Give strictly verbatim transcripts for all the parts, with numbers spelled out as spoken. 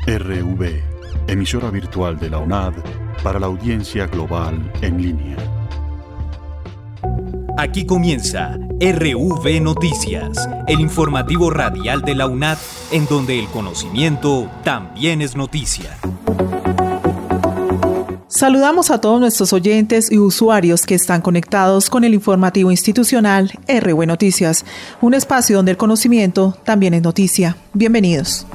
R V, emisora virtual de la UNAD para la audiencia global en línea. Aquí comienza R V Noticias, el informativo radial de la UNAD, en donde el conocimiento también es noticia. Saludamos a todos nuestros oyentes y usuarios que están conectados con el informativo institucional R V Noticias, un espacio donde el conocimiento también es noticia. Bienvenidos.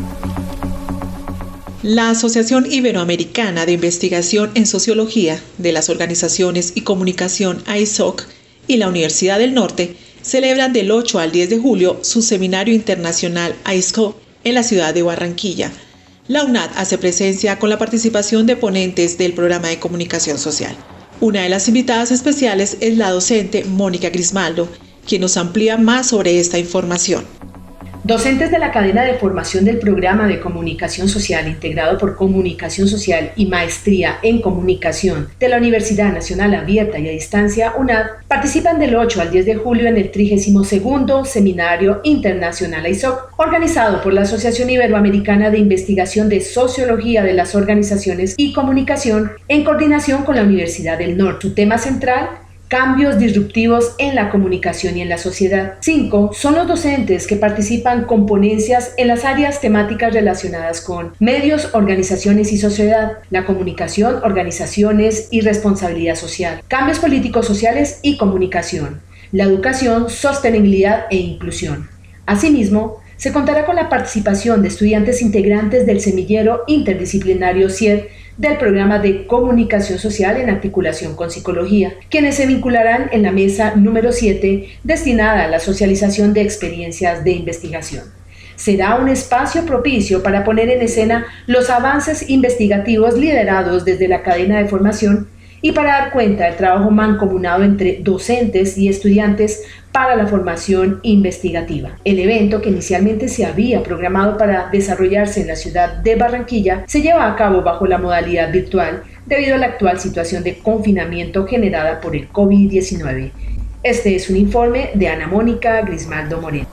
La Asociación Iberoamericana de Investigación en Sociología de las Organizaciones y Comunicación A I S O C y la Universidad del Norte celebran del ocho al diez de julio su Seminario Internacional A I S C O en la ciudad de Barranquilla. La UNAD hace presencia con la participación de ponentes del programa de comunicación social. Una de las invitadas especiales es la docente Mónica Grismaldo, quien nos amplía más sobre esta información. Docentes de la cadena de formación del programa de comunicación social integrado por Comunicación Social y Maestría en Comunicación de la Universidad Nacional Abierta y a Distancia UNAD participan del ocho al diez de julio en el trigésimo segundo Seminario Internacional A I S O C, organizado por la Asociación Iberoamericana de Investigación de Sociología de las Organizaciones y Comunicación en coordinación con la Universidad del Norte. Su tema central: cambios disruptivos en la comunicación y en la sociedad. Cinco son los docentes que participan con ponencias en las áreas temáticas relacionadas con medios, organizaciones y sociedad, la comunicación, organizaciones y responsabilidad social, cambios políticos sociales y comunicación, la educación, sostenibilidad e inclusión. Asimismo, se contará con la participación de estudiantes integrantes del semillero interdisciplinario C I E D del programa de comunicación social en articulación con psicología, quienes se vincularán en la mesa número siete destinada a la socialización de experiencias de investigación. Será un espacio propicio para poner en escena los avances investigativos liderados desde la cadena de formación y para dar cuenta del trabajo mancomunado entre docentes y estudiantes para la formación investigativa. El evento, que inicialmente se había programado para desarrollarse en la ciudad de Barranquilla, se lleva a cabo bajo la modalidad virtual debido a la actual situación de confinamiento generada por el COVID diecinueve. Este es un informe de Ana Mónica Grismaldo Moreno.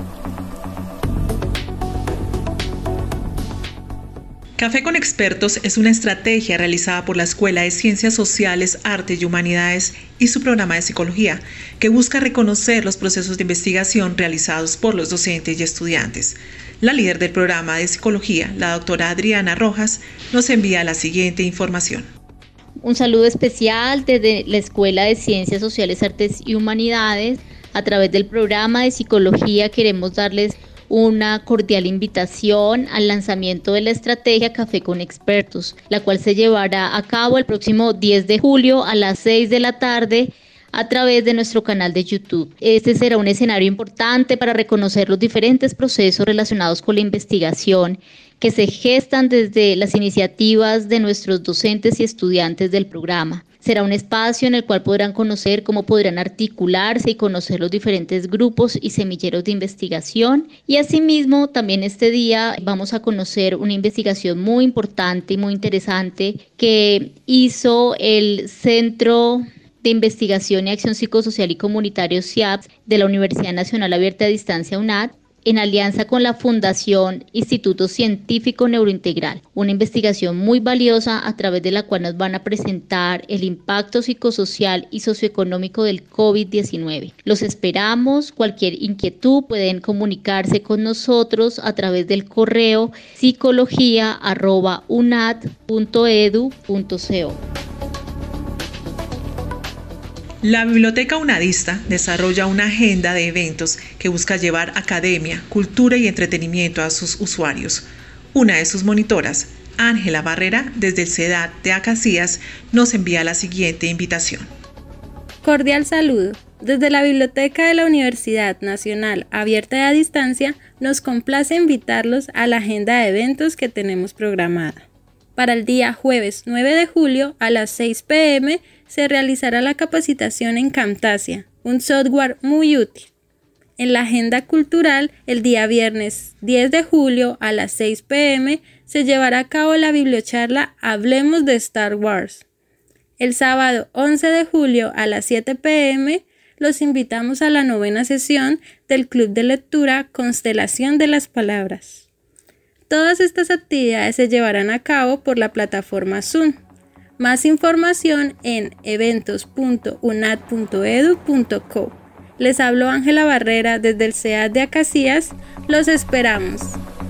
Café con Expertos es una estrategia realizada por la Escuela de Ciencias Sociales, Artes y Humanidades y su programa de Psicología, que busca reconocer los procesos de investigación realizados por los docentes y estudiantes. La líder del programa de Psicología, la doctora Adriana Rojas, nos envía la siguiente información. Un saludo especial desde la Escuela de Ciencias Sociales, Artes y Humanidades. A través del programa de Psicología queremos darles una cordial invitación al lanzamiento de la estrategia Café con Expertos, la cual se llevará a cabo el próximo diez de julio a las seis de la tarde a través de nuestro canal de YouTube. Este será un escenario importante para reconocer los diferentes procesos relacionados con la investigación que se gestan desde las iniciativas de nuestros docentes y estudiantes del programa. Será un espacio en el cual podrán conocer cómo podrán articularse y conocer los diferentes grupos y semilleros de investigación. Y asimismo, también este día vamos a conocer una investigación muy importante y muy interesante que hizo el Centro de Investigación y Acción Psicosocial y Comunitario C I A P S de la Universidad Nacional Abierta a Distancia UNAD, en alianza con la Fundación Instituto Científico Neurointegral, una investigación muy valiosa a través de la cual nos van a presentar el impacto psicosocial y socioeconómico del COVID diecinueve. Los esperamos. Cualquier inquietud pueden comunicarse con nosotros a través del correo psicología arroba unad punto edu punto co. La Biblioteca Unadista desarrolla una agenda de eventos que busca llevar academia, cultura y entretenimiento a sus usuarios. Una de sus monitoras, Ángela Barrera, desde el CEDAT de Acacías, nos envía la siguiente invitación. Cordial saludo. Desde la Biblioteca de la Universidad Nacional Abierta y a Distancia, nos complace invitarlos a la agenda de eventos que tenemos programada. Para el día jueves nueve de julio a las seis pe eme se realizará la capacitación en Camtasia, un software muy útil. En la agenda cultural, el día viernes diez de julio a las seis pe eme se llevará a cabo la bibliocharla Hablemos de Star Wars. El sábado once de julio a las siete pe eme los invitamos a la novena sesión del Club de Lectura Constelación de las Palabras. Todas estas actividades se llevarán a cabo por la plataforma Zoom. Más información en eventos punto u n a d punto e d u punto co. Les habló Ángela Barrera desde el C E A D de Acacías. Los esperamos.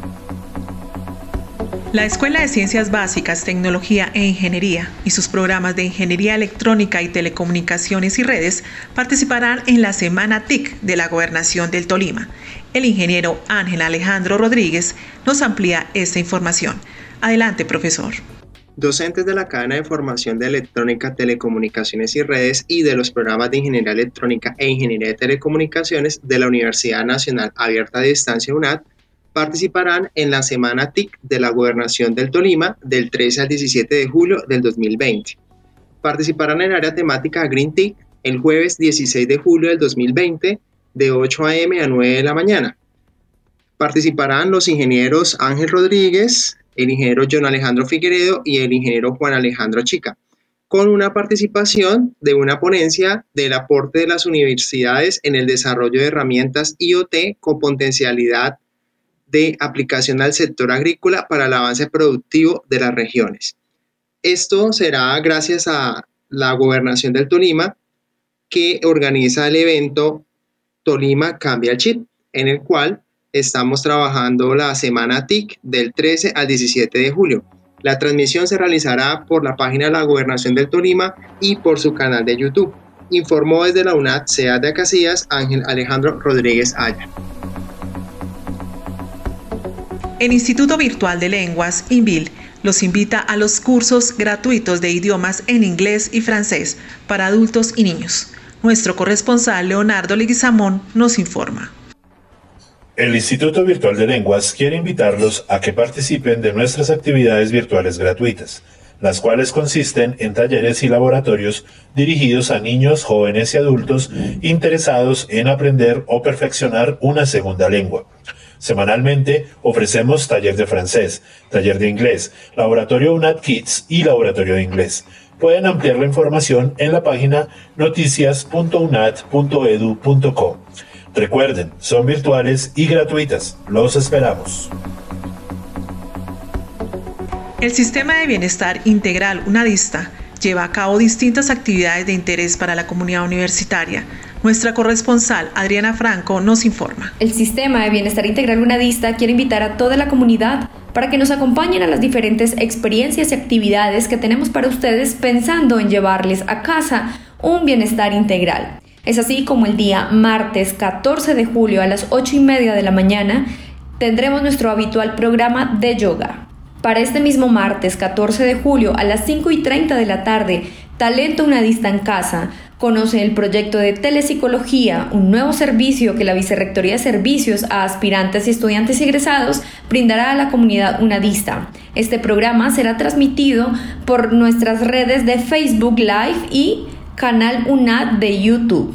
La Escuela de Ciencias Básicas, Tecnología e Ingeniería y sus programas de Ingeniería Electrónica y Telecomunicaciones y Redes participarán en la Semana T I C de la Gobernación del Tolima. El ingeniero Ángel Alejandro Rodríguez nos amplía esta información. Adelante, profesor. Docentes de la cadena de formación de Electrónica, Telecomunicaciones y Redes y de los programas de Ingeniería Electrónica e Ingeniería de Telecomunicaciones de la Universidad Nacional Abierta de Distancia U N A D participarán en la Semana T I C de la Gobernación del Tolima del trece al diecisiete de julio del dos mil veinte. Participarán en el área temática Green T I C el jueves dieciséis de julio del dos mil veinte de ocho a eme a nueve de la mañana. Participarán los ingenieros Ángel Rodríguez, el ingeniero John Alejandro Figueredo y el ingeniero Juan Alejandro Chica, con una participación de una ponencia del aporte de las universidades en el desarrollo de herramientas I O T con potencialidad de aplicación al sector agrícola para el avance productivo de las regiones. Esto será gracias a la Gobernación del Tolima, que organiza el evento Tolima Cambia el Chip, en el cual estamos trabajando la Semana T I C del trece al diecisiete de julio. La transmisión se realizará por la página de la Gobernación del Tolima y por su canal de YouTube. Informó desde la U N A D C E A D de Acacías, Ángel Alejandro Rodríguez Aya. El Instituto Virtual de Lenguas, INVIL, los invita a los cursos gratuitos de idiomas en inglés y francés para adultos y niños. Nuestro corresponsal Leonardo Leguizamón nos informa. El Instituto Virtual de Lenguas quiere invitarlos a que participen de nuestras actividades virtuales gratuitas, las cuales consisten en talleres y laboratorios dirigidos a niños, jóvenes y adultos interesados en aprender o perfeccionar una segunda lengua. Semanalmente ofrecemos taller de francés, taller de inglés, laboratorio U N A D Kids y laboratorio de inglés. Pueden ampliar la información en la página noticias punto u n a d punto e d u punto co. Recuerden, son virtuales y gratuitas. Los esperamos. El Sistema de Bienestar Integral UNADista lleva a cabo distintas actividades de interés para la comunidad universitaria. Nuestra corresponsal Adriana Franco nos informa. El Sistema de Bienestar Integral UNADista quiere invitar a toda la comunidad para que nos acompañen a las diferentes experiencias y actividades que tenemos para ustedes, pensando en llevarles a casa un bienestar integral. Es así como el día martes catorce de julio a las ocho y media de la mañana tendremos nuestro habitual programa de yoga. Para este mismo martes catorce de julio a las cinco y treinta de la tarde, Talento UNADista en Casa conoce el proyecto de Telepsicología, un nuevo servicio que la Vicerrectoría de Servicios a aspirantes y estudiantes egresados brindará a la comunidad UNADista. Este programa será transmitido por nuestras redes de Facebook Live y canal U N A D de YouTube.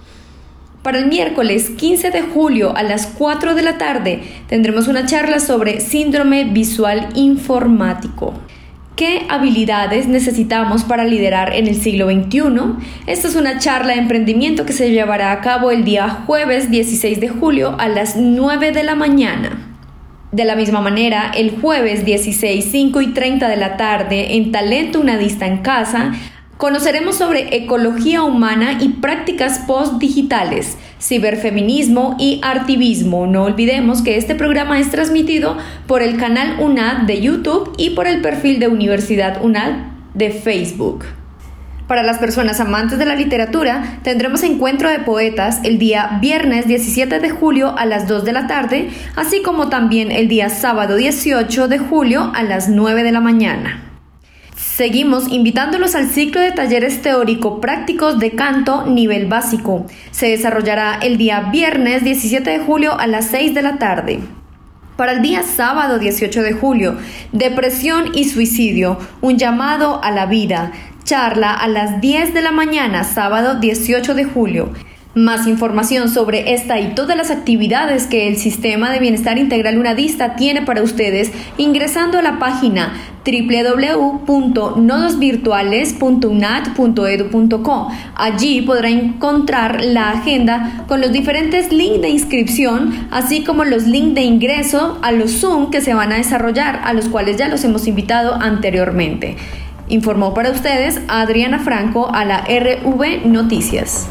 Para el miércoles quince de julio a las cuatro de la tarde tendremos una charla sobre síndrome visual informático. ¿Qué habilidades necesitamos para liderar en el siglo veintiuno? Esta es una charla de emprendimiento que se llevará a cabo el día jueves dieciséis de julio a las nueve de la mañana. De la misma manera, el jueves dieciséis, cinco y treinta de la tarde en Talento UNADista en Casa, conoceremos sobre ecología humana y prácticas post-digitales, ciberfeminismo y artivismo. No olvidemos que este programa es transmitido por el canal U N A D de YouTube y por el perfil de Universidad U N A D de Facebook. Para las personas amantes de la literatura, tendremos encuentro de poetas el día viernes diecisiete de julio a las dos de la tarde, así como también el día sábado dieciocho de julio a las nueve de la mañana. Seguimos invitándolos al ciclo de talleres teórico-prácticos de canto nivel básico. Se desarrollará el día viernes diecisiete de julio a las seis de la tarde. Para el día sábado dieciocho de julio, depresión y suicidio, un llamado a la vida. Charla a las diez de la mañana, sábado dieciocho de julio. Más información sobre esta y todas las actividades que el Sistema de Bienestar Integral UNADista tiene para ustedes ingresando a la página doble u doble u doble u punto nodos virtuales punto unad punto edu punto co. Allí podrá encontrar la agenda con los diferentes links de inscripción, así como los links de ingreso a los Zoom que se van a desarrollar, a los cuales ya los hemos invitado anteriormente. Informó para ustedes Adriana Franco a la R V Noticias.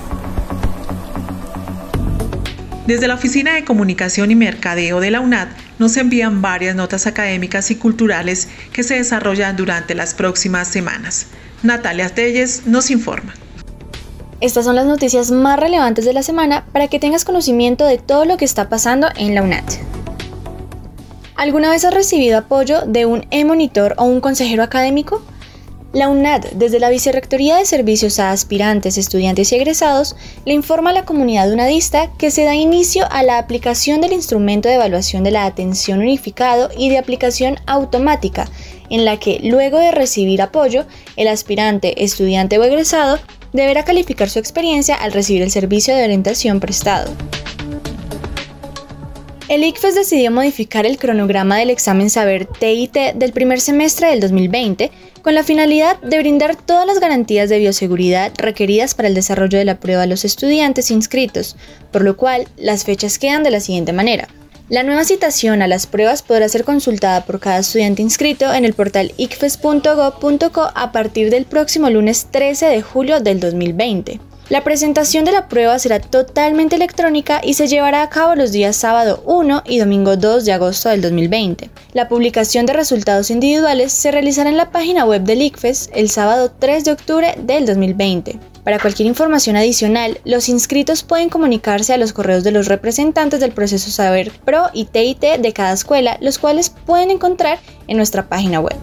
Desde la Oficina de Comunicación y Mercadeo de la UNAD nos envían varias notas académicas y culturales que se desarrollan durante las próximas semanas. Natalia Telles nos informa. Estas son las noticias más relevantes de la semana para que tengas conocimiento de todo lo que está pasando en la UNAD. ¿Alguna vez has recibido apoyo de un e-monitor o un consejero académico? La UNAD, desde la Vicerrectoría de Servicios a Aspirantes, Estudiantes y Egresados, le informa a la comunidad unadista que se da inicio a la aplicación del instrumento de evaluación de la atención unificado y de aplicación automática, en la que, luego de recibir apoyo, el aspirante, estudiante o egresado deberá calificar su experiencia al recibir el servicio de orientación prestado. El I C F E S decidió modificar el cronograma del examen Saber T I T del primer semestre del dos mil veinte con la finalidad de brindar todas las garantías de bioseguridad requeridas para el desarrollo de la prueba a los estudiantes inscritos, por lo cual las fechas quedan de la siguiente manera. La nueva citación a las pruebas podrá ser consultada por cada estudiante inscrito en el portal i c f e s punto gob punto co a partir del próximo lunes trece de julio del dos mil veinte. La presentación de la prueba será totalmente electrónica y se llevará a cabo los días sábado uno y domingo dos de agosto del dos mil veinte. La publicación de resultados individuales se realizará en la página web del I C F E S el sábado tres de octubre del dos mil veinte. Para cualquier información adicional, los inscritos pueden comunicarse a los correos de los representantes del proceso Saber Pro y T I T de cada escuela, los cuales pueden encontrar en nuestra página web.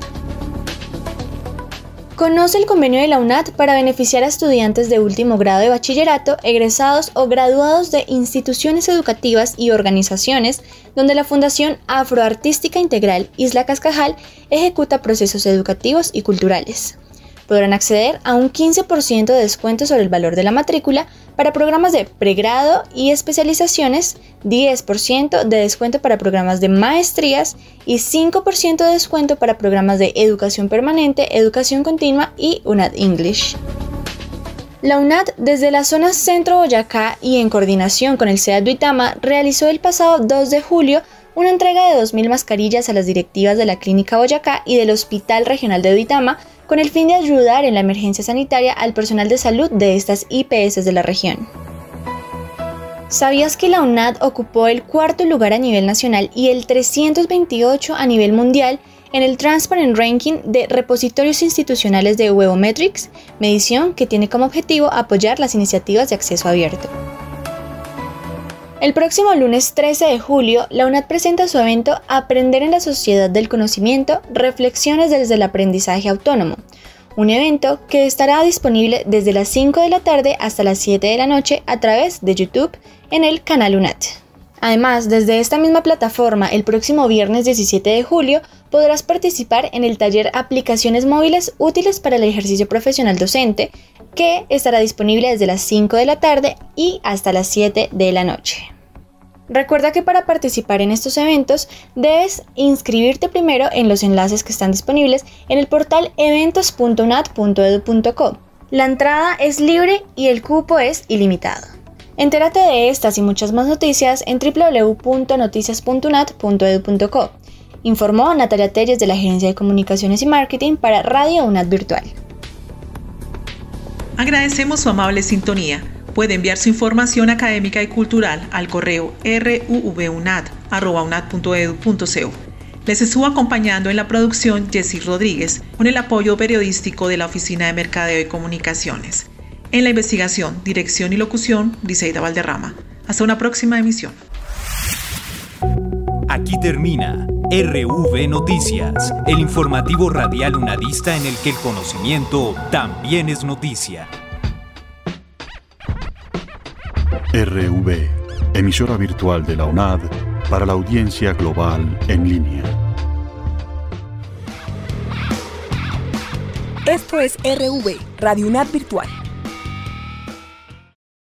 Conoce el convenio de la UNAD para beneficiar a estudiantes de último grado de bachillerato, egresados o graduados de instituciones educativas y organizaciones donde la Fundación Afroartística Integral Isla Cascajal ejecuta procesos educativos y culturales. Podrán acceder a un quince por ciento de descuento sobre el valor de la matrícula para programas de pregrado y especializaciones, diez por ciento de descuento para programas de maestrías y cinco por ciento de descuento para programas de educación permanente, educación continua y UNAD English. La UNAD, desde la zona Centro Boyacá y en coordinación con el C E A D Duitama, realizó el pasado dos de julio una entrega de dos mil mascarillas a las directivas de la Clínica Boyacá y del Hospital Regional de Duitama con el fin de ayudar en la emergencia sanitaria al personal de salud de estas I P S de la región. ¿Sabías que la UNAD ocupó el cuarto lugar a nivel nacional y el trescientos veintiocho a nivel mundial en el Transparent Ranking de repositorios institucionales de Webometrics, medición que tiene como objetivo apoyar las iniciativas de acceso abierto? El próximo lunes trece de julio, la UNAD presenta su evento Aprender en la Sociedad del Conocimiento, Reflexiones desde el Aprendizaje Autónomo, un evento que estará disponible desde las cinco de la tarde hasta las siete de la noche a través de YouTube en el canal UNAD. Además, desde esta misma plataforma, el próximo viernes diecisiete de julio, podrás participar en el taller Aplicaciones móviles útiles para el ejercicio profesional docente, que estará disponible desde las cinco de la tarde y hasta las siete de la noche. Recuerda que para participar en estos eventos debes inscribirte primero en los enlaces que están disponibles en el portal eventos punto unad punto edu punto co. La entrada es libre y el cupo es ilimitado. Entérate de estas y muchas más noticias en doble u doble u doble u punto noticias punto unad punto edu punto co. Informó Natalia Telles de la Gerencia de Comunicaciones y Marketing para Radio UNAD Virtual. Agradecemos su amable sintonía. Puede enviar su información académica y cultural al correo ru분ad arroba unad punto edu punto co. Les estuvo acompañando en la producción Jessy Rodríguez con el apoyo periodístico de la Oficina de Mercadeo y Comunicaciones. En la investigación, dirección y locución, Briseida Valderrama. Hasta una próxima emisión. Aquí termina R V Noticias, el informativo radial unadista en el que el conocimiento también es noticia. R V, emisora virtual de la UNAD para la audiencia global en línea. Esto es R V, Radio UNAD Virtual.